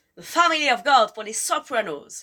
The Family of God pour les Sopranos.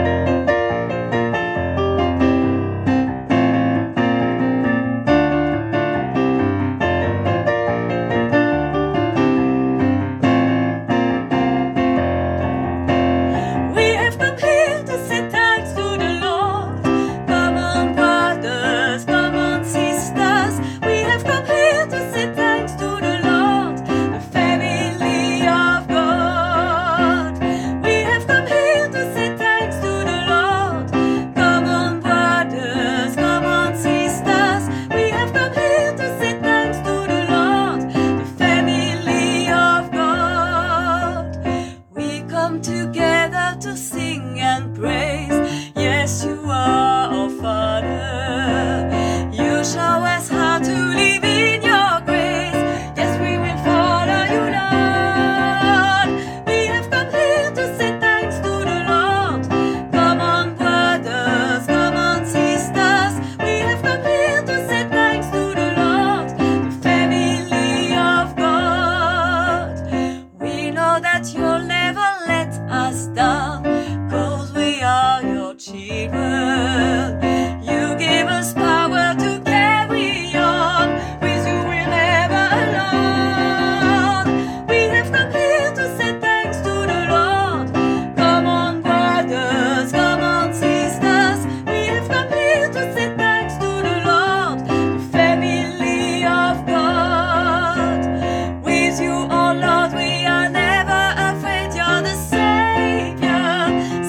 Together to sing and praise. Yes, you are our Father. You show us how to live in your grace. Yes, we will follow you, Lord. We have come here to say thanks to the Lord. Come on, brothers, come on, sisters. We have come here to say thanks to the Lord, the family of God. We know that you'll never let us down, 'cause we are your children. You give us power to carry on. With you we're never alone. We have come here to say thanks to the Lord. Come on, brothers, come on, sisters. We have come here to say thanks to the Lord, the family of God. With you, oh Lord, we are never afraid. You're the Savior.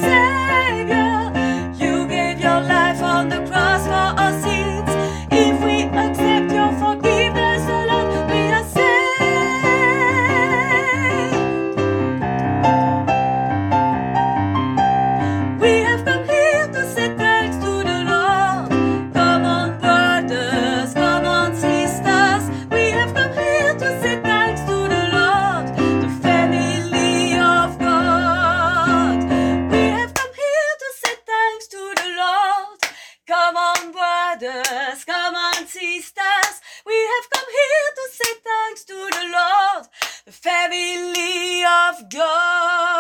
You gave your life on the cross for our sins. If we accept your forgiveness, oh Lord, we are saved. We have come here to say thanks to the Lord. Come on, brothers, come on, sisters. We have come here to say thanks to the Lord, the family of God. We have come here to say thanks to the Lord. Come on, brothers, come on, sisters. We have come here to say thanks to the Lord, the family of God.